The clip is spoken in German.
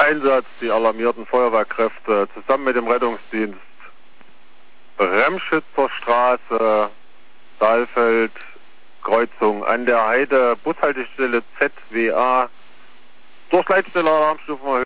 Einsatz, die alarmierten Feuerwehrkräfte zusammen mit dem Rettungsdienst Remschützer Straße, Saalfeld, Kreuzung an der Heide, Bushaltestelle ZWA, durch Leitstelle Alarmstufen